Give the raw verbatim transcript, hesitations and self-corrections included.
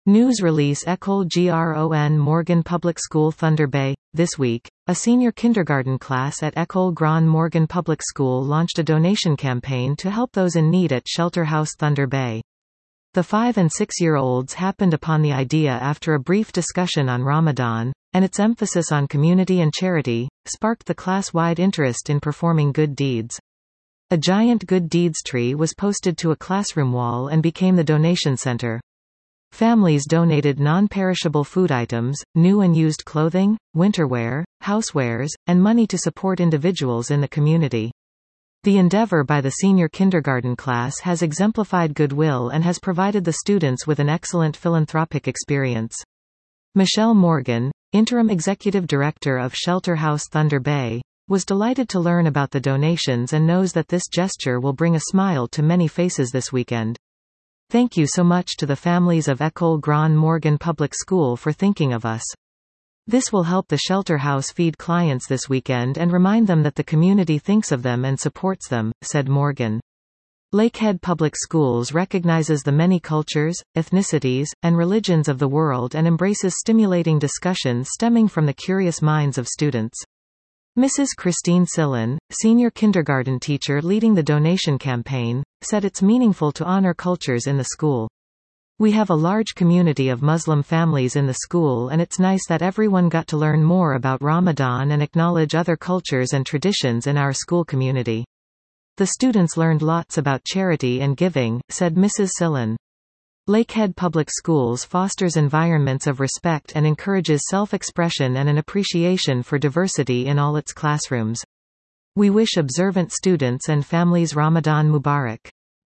News release École Gron Morgan Public School Thunder Bay. This week, a senior kindergarten class at École Grand Morgan Public School launched a donation campaign to help those in need at Shelter House Thunder Bay. The five- and six-year-olds happened upon the idea after a brief discussion on Ramadan, and its emphasis on community and charity sparked the class-wide interest in performing good deeds. A giant good deeds tree was posted to a classroom wall and became the donation center. Families donated non-perishable food items, new and used clothing, winterwear, housewares, and money to support individuals in the community. The endeavor by the senior kindergarten class has exemplified goodwill and has provided the students with an excellent philanthropic experience. Michelle Morgan, interim executive director of Shelter House Thunder Bay, was delighted to learn about the donations and knows that this gesture will bring a smile to many faces this weekend. Thank you so much to the families of École Grand Morgan Public School for thinking of us. This will help the shelter house feed clients this weekend and remind them that the community thinks of them and supports them, said Morgan. Lakehead Public Schools recognizes the many cultures, ethnicities, and religions of the world and embraces stimulating discussions stemming from the curious minds of students. Missus Christine Sillen, senior kindergarten teacher leading the donation campaign, said it's meaningful to honor cultures in the school. We have a large community of Muslim families in the school, and it's nice that everyone got to learn more about Ramadan and acknowledge other cultures and traditions in our school community. The students learned lots about charity and giving, said Missus Sillen. Lakehead Public Schools fosters environments of respect and encourages self-expression and an appreciation for diversity in all its classrooms. We wish observant students and families Ramadan Mubarak.